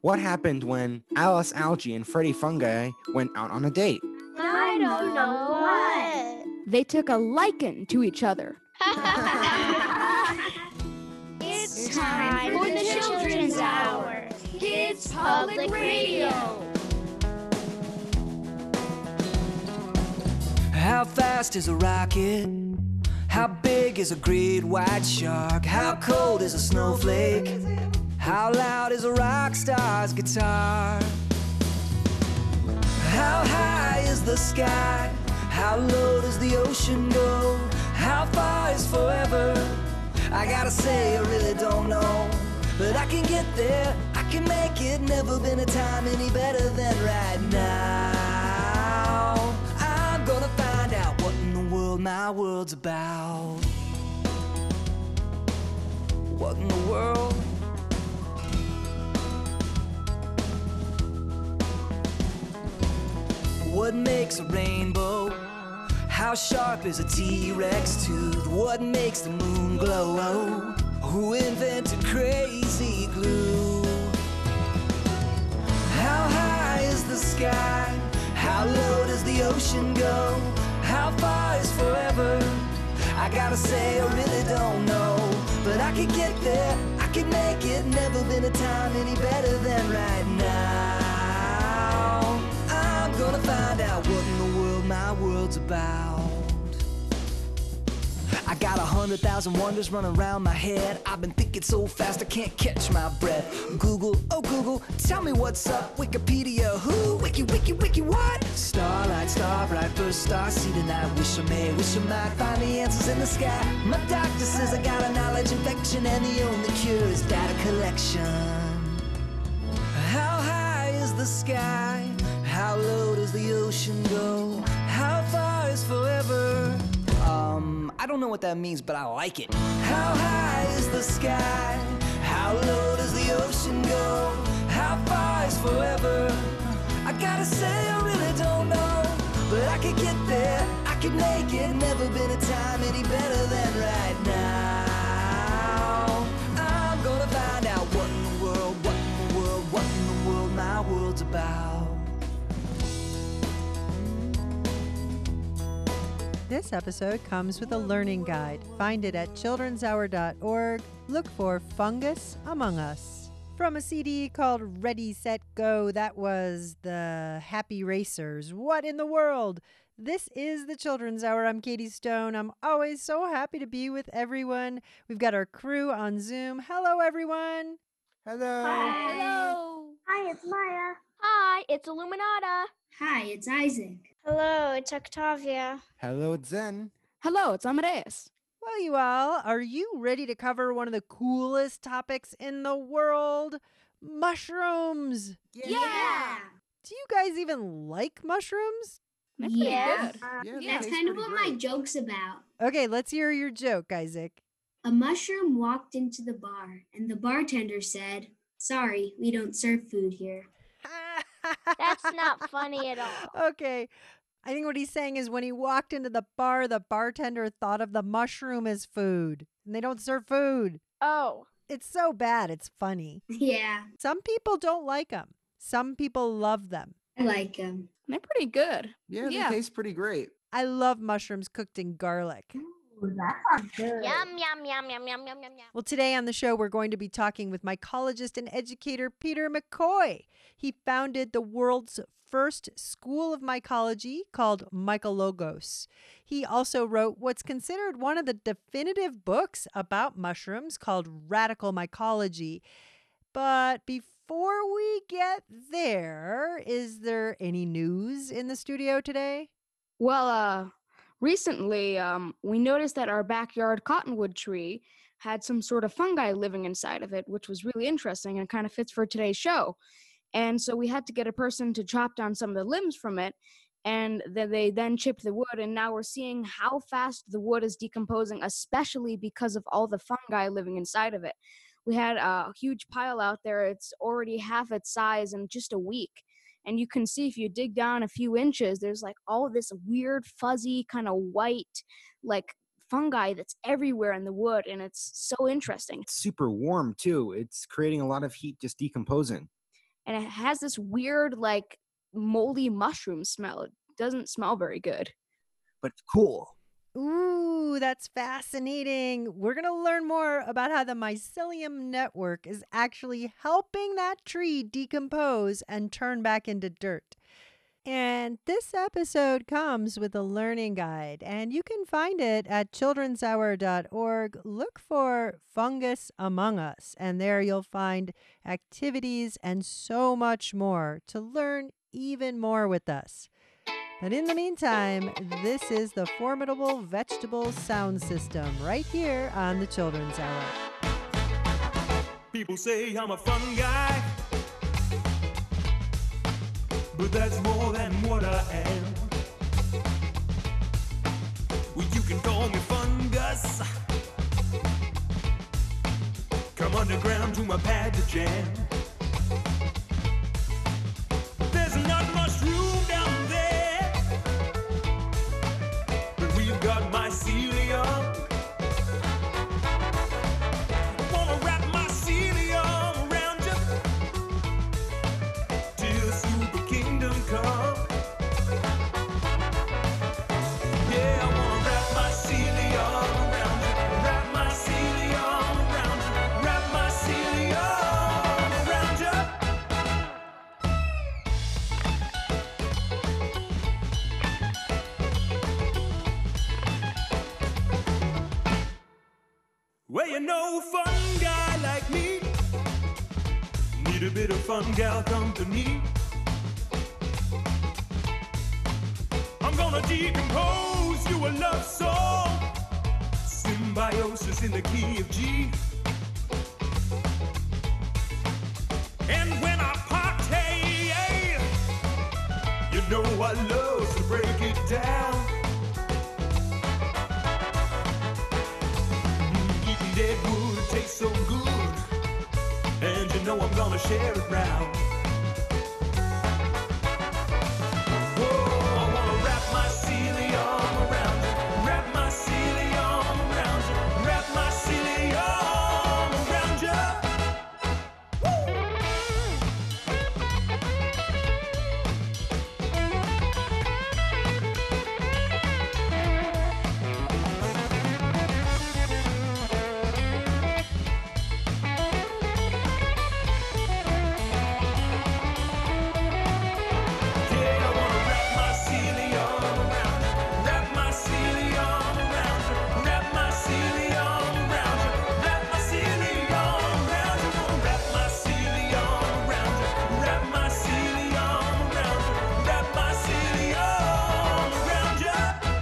What happened when Alice Algae and Freddy Fungi went out on a date? I don't know what. They took a liking to each other. It's time for the Children's Hour. Kids Public Radio. How fast is a rocket? How big is a great white shark? How cold is a snowflake? How loud is a rock star's guitar? How high is the sky? How low does the ocean go? How far is forever? I gotta say I really don't know, but I can get there, I can make it. Never been a time any better than right now. I'm gonna find out what in the world my world's about. What in the world? What makes a rainbow? How sharp is a T-Rex tooth? What makes the moon glow? Who invented crazy glue? How high is the sky? How low does the ocean go? How far is forever? I gotta say I really don't know, but I could get there, I could make it. Never been a time any better than right now. I'm gonna find out what in the world my world's about. I got 100,000 wonders running around my head. I've been thinking so fast I can't catch my breath. Google, oh Google, tell me what's up. Wikipedia, who? Wiki, wiki, wiki, what? Starlight, star bright, first star, see tonight. Wish I may, wish I might find the answers in the sky. My doctor says I got a knowledge infection, and the only cure is data collection. How high is the sky? How low does the ocean go? How far is forever? I don't know what that means, but I like it. How high is the sky? How low does the ocean go? How far is forever? I gotta say I really don't know, but I could get there, I could make it. Never been a time any better than right now. I'm gonna find out what in the world, what in the world, what in the world my world's about. This episode comes with a learning guide. Find it at childrenshour.org. Look for Fungus Among Us. From a CD called Ready, Set, Go, that was the Happy Racers. What in the world? This is the Children's Hour. I'm Katie Stone. I'm always so happy to be with everyone. We've got our crew on Zoom. Hello, everyone. Hello. Hi. Hello. Hi, it's Maya. Hi, it's Illuminata. Hi, it's Isaac. Hello, it's Octavia. Hello, it's Zen. Hello, it's Amadeus. Well, you all, are you ready to cover one of the coolest topics in the world? Mushrooms. Yeah. Do you guys even like mushrooms? They're pretty Yeah. good. Yeah, That's kind of what my joke's about. Okay, let's hear your joke, Isaac. A mushroom walked into the bar, and the bartender said, "Sorry, we don't serve food here." That's not funny at all. Okay. I think what he's saying is when he walked into the bar, the bartender thought of the mushroom as food. And they don't serve food. Oh. It's so bad, it's funny. Yeah, Some people don't like them. Some people love them. I like them. They're pretty good. Yeah, they Yeah. taste pretty great. I love mushrooms cooked in garlic. That sounds good. Yum, yum, yum, yum, yum, yum, yum, yum. Well, today on the show, we're going to be talking with mycologist and educator Peter McCoy. He founded the world's first school of mycology called Mycologos. He also wrote what's considered one of the definitive books about mushrooms called Radical Mycology. But before we get there, is there any news in the studio today? Well, recently, we noticed that our backyard cottonwood tree had some sort of fungi living inside of it, which was really interesting and kind of fits for today's show. And so we had to get a person to chop down some of the limbs from it, and they then chipped the wood, and now we're seeing how fast the wood is decomposing, especially because of all the fungi living inside of it. We had a huge pile out there. It's already half its size in just a week. And you can see if you dig down a few inches, there's like all this weird, fuzzy, kind of white, like fungi that's everywhere in the wood. And it's so interesting. It's super warm too. It's creating a lot of heat just decomposing. and it has this weird, like, moldy mushroom smell. It doesn't smell very good. But it's cool. Ooh, that's fascinating. We're going to learn more about how the mycelium network is actually helping that tree decompose and turn back into dirt. And this episode comes with a learning guide, and you can find it at childrenshour.org. Look for Fungus Among Us, and there you'll find activities and so much more to learn even more with us. But in the meantime, this is the Formidable Vegetable Sound System right here on the Children's Hour. People say I'm a fun guy, but that's more than what I am. Well, you can call me Fungus. Come underground to my pad to jam. There's not much room down there, but we've got mycelium. Wanna wrap mycelium around you till the super kingdom come. Yeah, I wanna wrap mycelium around you, wrap mycelium around you, wrap mycelium around you. Well, you know, fun guy like me need a bit of fun gal company. I'm gonna decompose you a love song, symbiosis in the key of G. And when I party, you know I love to break it down. Eating dead wood tastes so good, and you know I'm gonna share it round. Whoa, I wanna wrap mycelium around you, wrap mycelium around you, wrap mycelium around you. Yeah, I wanna wrap mycelium around you, wrap mycelium around you, wrap mycelium around you, wrap mycelium around you, wrap mycelium around you, wrap mycelium around you, wrap mycelium around you.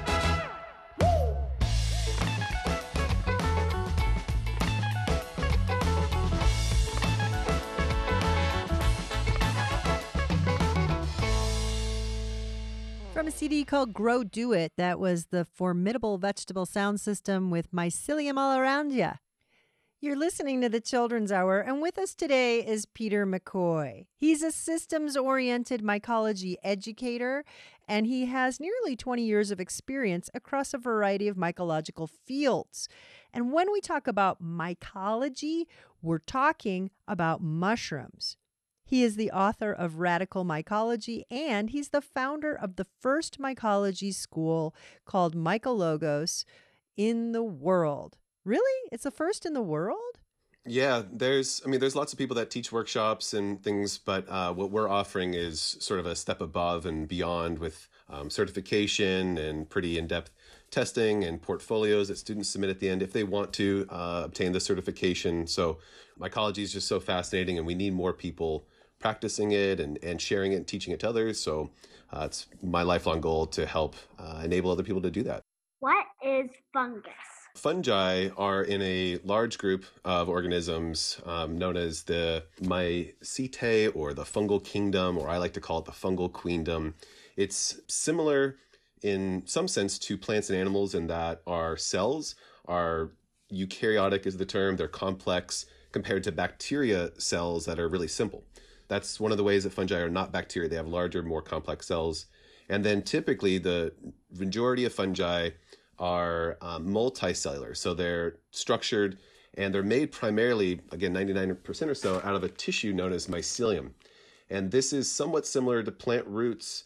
From a CD called Grow Do It, that was the Formidable Vegetable Sound System with Mycelium All Around Ya. You're listening to the Children's Hour, and with us today is Peter McCoy. He's a systems-oriented mycology educator, and he has nearly 20 years of experience across a variety of mycological fields. And when we talk about mycology, we're talking about mushrooms. He is the author of Radical Mycology, and he's the founder of the first mycology school called Mycologos in the world. Really? It's the first in the world? Yeah, there's lots of people that teach workshops and things, but what we're offering is sort of a step above and beyond with certification and pretty in-depth testing and portfolios that students submit at the end if they want to obtain the certification. So mycology is just so fascinating, and we need more people practicing it and sharing it and teaching it to others. So it's my lifelong goal to help enable other people to do that. What is fungus? Fungi are in a large group of organisms known as the Mycetae, or the fungal kingdom, or I like to call it the fungal queendom. It's similar in some sense to plants and animals in that our cells are eukaryotic is the term. They're complex compared to bacteria cells that are really simple. That's one of the ways that fungi are not bacteria. They have larger, more complex cells. And then typically the majority of fungi are multicellular. So they're structured and they're made primarily, again, 99% or so, out of a tissue known as mycelium. And this is somewhat similar to plant roots,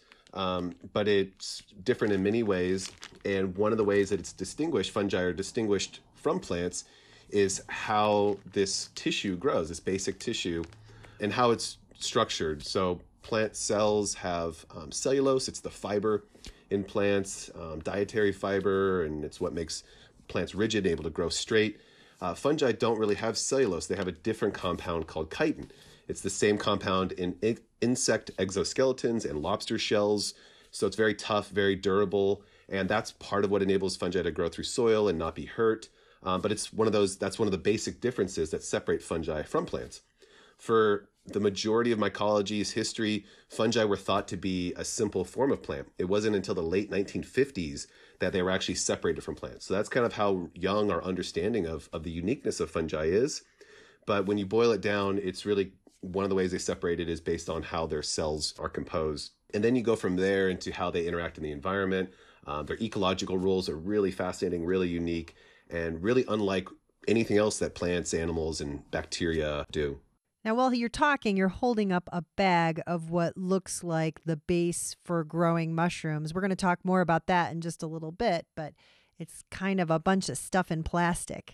but it's different in many ways. And one of the ways that it's distinguished, fungi are distinguished from plants, is how this tissue grows, this basic tissue, and how it's structured. So plant cells have cellulose. It's the fiber in plants, dietary fiber, and it's what makes plants rigid and able to grow straight. Fungi don't really have cellulose. They have a different compound called chitin. It's the same compound in insect exoskeletons and lobster shells. So it's very tough, very durable, and that's part of what enables fungi to grow through soil and not be hurt. But that's one of the basic differences that separate fungi from plants. For the majority of mycology's history, fungi were thought to be a simple form of plant. It wasn't until the late 1950s that they were actually separated from plants. So that's kind of how young our understanding of the uniqueness of fungi is. But when you boil it down, it's really one of the ways they separate it is based on how their cells are composed. And then you go from there into how they interact in the environment. Their ecological rules are really fascinating, really unique, and really unlike anything else that plants, animals, and bacteria do. Now, while you're talking, you're holding up a bag of what looks like the base for growing mushrooms. We're going to talk more about that in just a little bit, but it's kind of a bunch of stuff in plastic.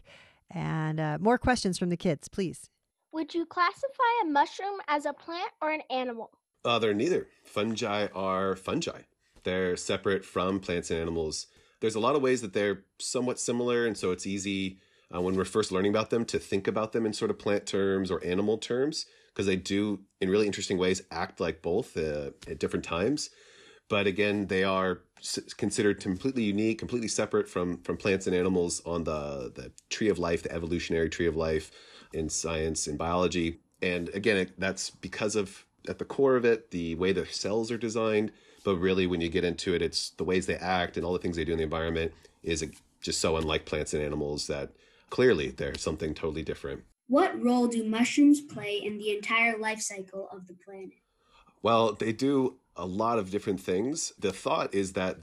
And more questions from the kids, please. Would you classify a mushroom as a plant or an animal? They're neither. Fungi are fungi. They're separate from plants and animals. There's a lot of ways that they're somewhat similar, and so it's easy when we're first learning about them to think about them in sort of plant terms or animal terms, because they do, in really interesting ways, act like both at different times. But again, they are considered completely unique, completely separate from plants and animals on the tree of life, the evolutionary tree of life in science and biology. And again, that's because of, at the core of it, the way the cells are designed. But really, when you get into it, it's the ways they act and all the things they do in the environment is just so unlike plants and animals that clearly they're something totally different. What role do mushrooms play in the entire life cycle of the planet? Well, they do a lot of different things. The thought is that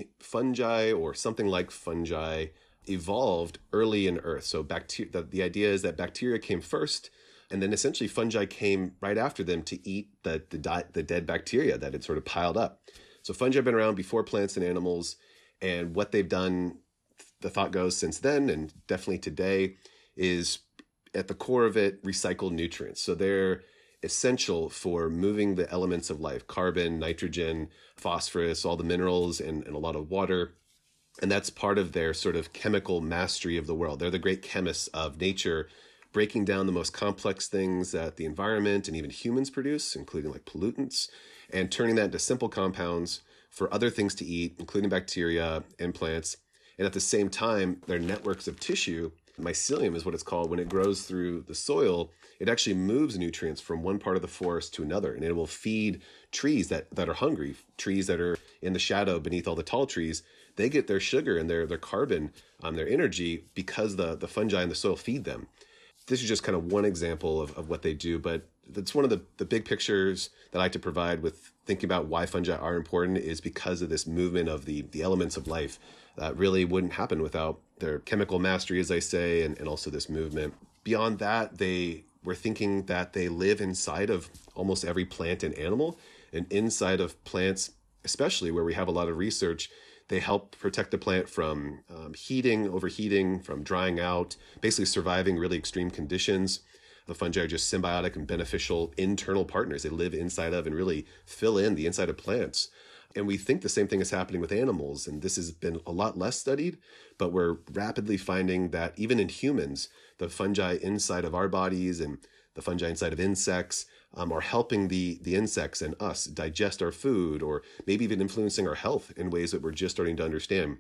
fungi or something like fungi evolved early in Earth. So the idea is that bacteria came first, and then essentially fungi came right after them to eat the dead bacteria that had sort of piled up. So fungi have been around before plants and animals, and what they've done, the thought goes since then, and definitely today, is at the core of it, recycle nutrients. So they're essential for moving the elements of life, carbon, nitrogen, phosphorus, all the minerals, and a lot of water. And that's part of their sort of chemical mastery of the world. They're the great chemists of nature, breaking down the most complex things that the environment and even humans produce, including like pollutants, and turning that into simple compounds for other things to eat, including bacteria and plants. And at the same time, their networks of tissue, mycelium is what it's called, when it grows through the soil, it actually moves nutrients from one part of the forest to another, and it will feed trees that are hungry, trees that are in the shadow beneath all the tall trees. They get their sugar and their carbon, their energy, because the fungi in the soil feed them. This is just kind of one example of what they do, but that's one of the big pictures that I like to provide with thinking about why fungi are important, is because of this movement of the elements of life that really wouldn't happen without their chemical mastery, as I say, and also this movement. Beyond that, we're thinking that they live inside of almost every plant and animal, and inside of plants, especially where we have a lot of research, they help protect the plant from overheating, from drying out, basically surviving really extreme conditions. The fungi are just symbiotic and beneficial internal partners. They live inside of and really fill in the inside of plants. And we think the same thing is happening with animals. And this has been a lot less studied, but we're rapidly finding that even in humans, the fungi inside of our bodies and the fungi inside of insects are helping the insects and us digest our food, or maybe even influencing our health in ways that we're just starting to understand.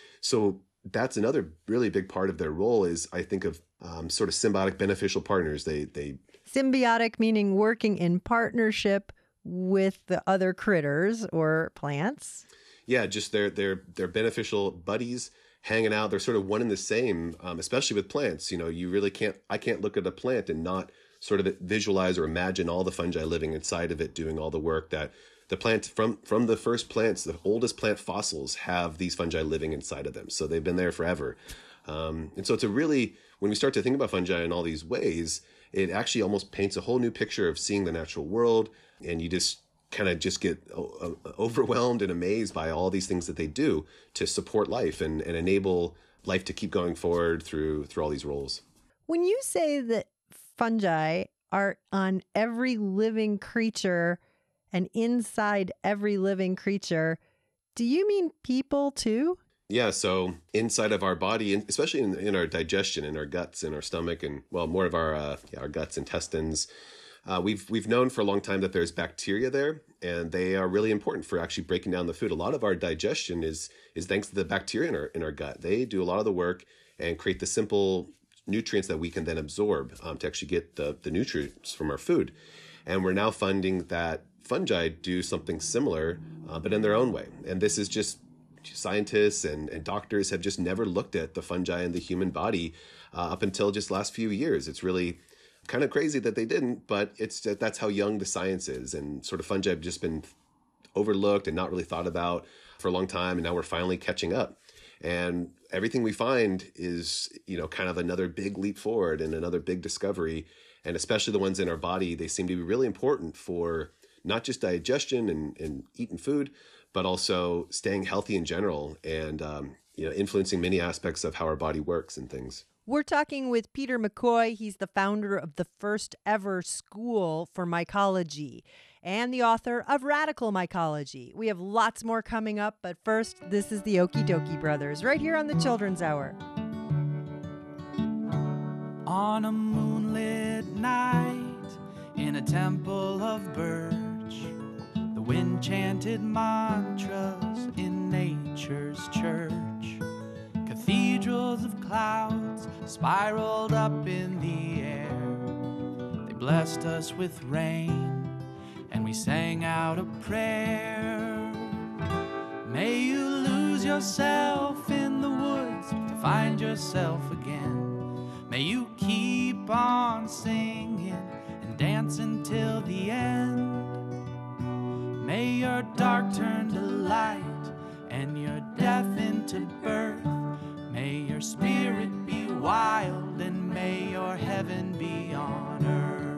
So that's another really big part of their role, is I think of sort of symbiotic beneficial partners. They Symbiotic meaning working in partnership with the other critters or plants. Yeah, just they're beneficial buddies hanging out. They're sort of one and the same, especially with plants. You know, I can't look at a plant and not sort of visualize or imagine all the fungi living inside of it, doing all the work that the plant from the first plants, the oldest plant fossils have these fungi living inside of them. So they've been there forever. And so it's a really when we start to think about fungi in all these ways, it actually almost paints a whole new picture of seeing the natural world. And you just kind of just get overwhelmed and amazed by all these things that they do to support life and enable life to keep going forward through all these roles. When you say that fungi are on every living creature and inside every living creature, do you mean people too? Yeah, so inside of our body, especially in our digestion, in our guts, in our stomach, and well, more of our guts, intestines, we've known for a long time that there's bacteria there, and they are really important for actually breaking down the food. A lot of our digestion is thanks to the bacteria in our gut. They do a lot of the work and create the simple nutrients that we can then absorb to actually get the nutrients from our food. And we're now finding that fungi do something similar, but in their own way. And this is just scientists and doctors have just never looked at the fungi in the human body up until just last few years. It's really kind of crazy that they didn't, but that's how young the science is. And sort of fungi have just been overlooked and not really thought about for a long time. And now we're finally catching up. And everything we find is, kind of another big leap forward and another big discovery. And especially the ones in our body, they seem to be really important for not just digestion and eating food, but also staying healthy in general and, influencing many aspects of how our body works and things. We're talking with Peter McCoy. He's the founder of the first ever school for mycology and the author of Radical Mycology. We have lots more coming up, but first, this is the Okie Dokie Brothers right here on the Children's Hour. On a moonlit night in a temple of birch, the wind chanted mantras in nature's church. Cathedrals of clouds spiraled up in the air. They blessed us with rain, and we sang out a prayer. May you lose yourself in the woods to find yourself again. May you keep on singing and dancing till the end. May your dark turn to light and your death into birth. May your spirit be wild and may your heaven be on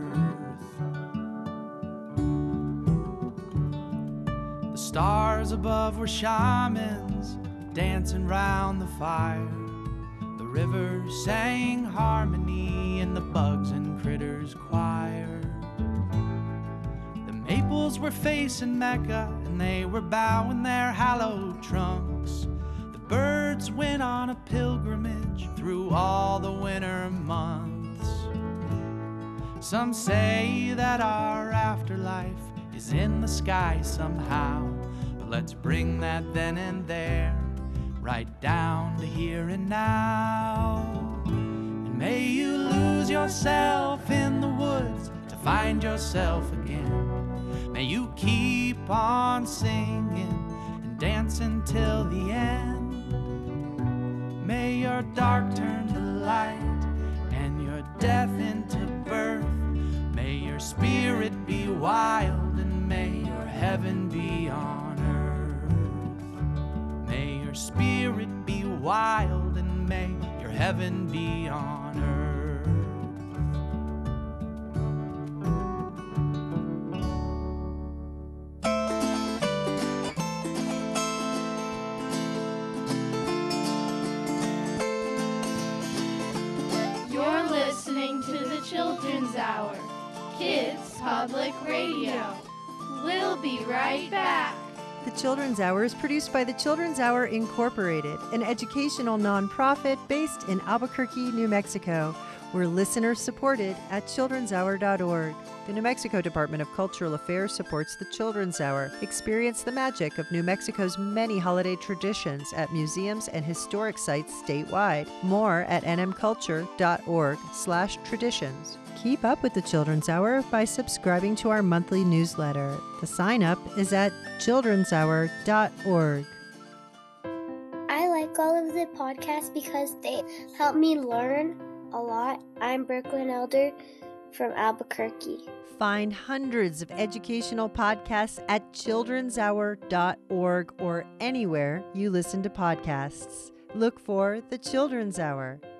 earth. The stars above were shamans dancing round the fire. The river sang harmony in the bugs and critters choir. The maples were facing Mecca and they were bowing their hallowed trunks. The birds went on a pilgrimage through all the winter months. Some say that our afterlife is in the sky somehow, but let's bring that then and there right down to here and now. And may you lose yourself in the woods to find yourself again. May you keep on singing and dancing till the end. May your dark turn to light and your death into birth. May your spirit be wild and may your heaven be on earth. May your spirit be wild and may your heaven be on earth. You're listening to the Children's Hour, Kids Public Radio. We'll be right back. The Children's Hour is produced by the Children's Hour Incorporated, an educational nonprofit based in Albuquerque, New Mexico. We're listener supported at childrenshour.org. The New Mexico Department of Cultural Affairs supports the Children's Hour. Experience the magic of New Mexico's many holiday traditions at museums and historic sites statewide. More at nmculture.org/traditions. Keep up with the Children's Hour by subscribing to our monthly newsletter. The sign up is at childrenshour.org. I like all of the podcasts because they help me learn a lot. I'm Brooklyn Elder from Albuquerque. Find hundreds of educational podcasts at childrenshour.org or anywhere you listen to podcasts. Look for The Children's Hour.